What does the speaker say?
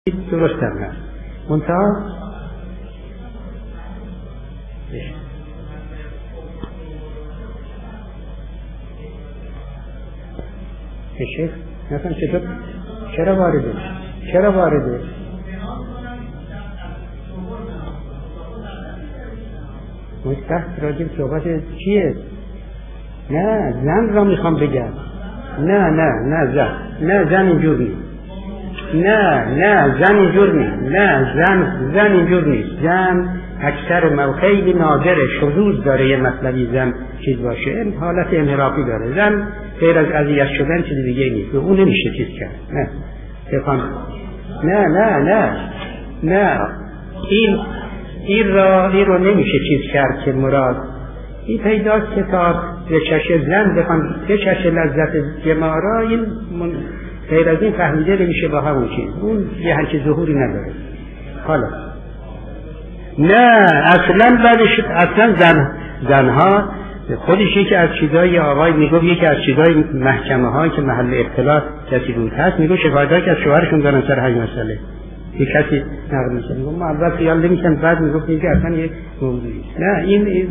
درست هم هست منتها شیخ نفهم چطور چرا وارده مستحق راجب صحبت چیه؟ نه زن را میخوام بگم نه زن اینجور نیست زن اینجور نیست زن اکثر خیلی نادره شذوذ داره یه مطلبی زن چیز باشه حالت انحرافی داره زن غیر از اذیت شدن چیز دیگه نیست به اون نمیشه چیز کرد نه این رو نمیشه چیز کرد که مراد این پیداست که تا به چشم زن بخوان به چشم لذت جماع را این غیر از این فهمیده نمیشه با همون چیز اون یه همچه ظهوری نداره حالا نه اصلا زنها خودش یکی از چیزای آقای میگفت یکی از چیزای محکمه هایی که محل اختلاف کسی بود هست میگفت شکایت‌ها که از شوهرشون دارن سر همین مسئله یک کسی نقل میشه میگفت ما اول خیال نمی‌کردم بعد میگفت که اصلا یک موضوعی نه این